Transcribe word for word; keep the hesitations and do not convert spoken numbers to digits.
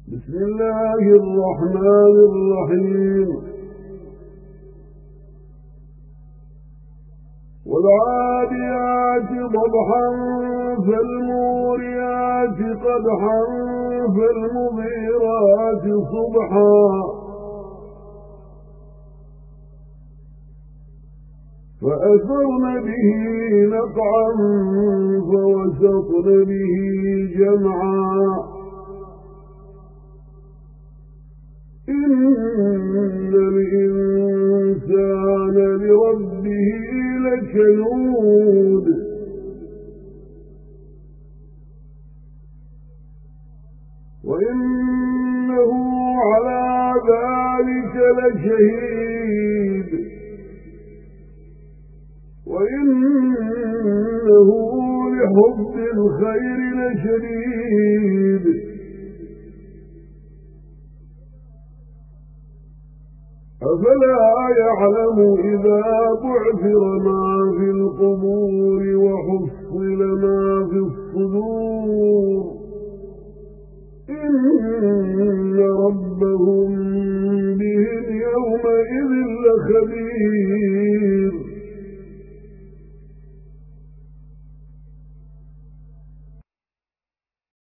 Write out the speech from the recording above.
بسم الله الرحمن الرحيم والعاديات ضبحا فالموريات قدحا فالمغيرات صبحا فأثرن به نقعا فوسطن به جمعا إن الإنسان لربه لكنود وإنه على ذلك لشهيد وإنه لحب الخير لشديد أفلا يعلم إذا بعثر ما في القبور وحصل ما في الصدور إن ربهم بهم يومئذ لخبير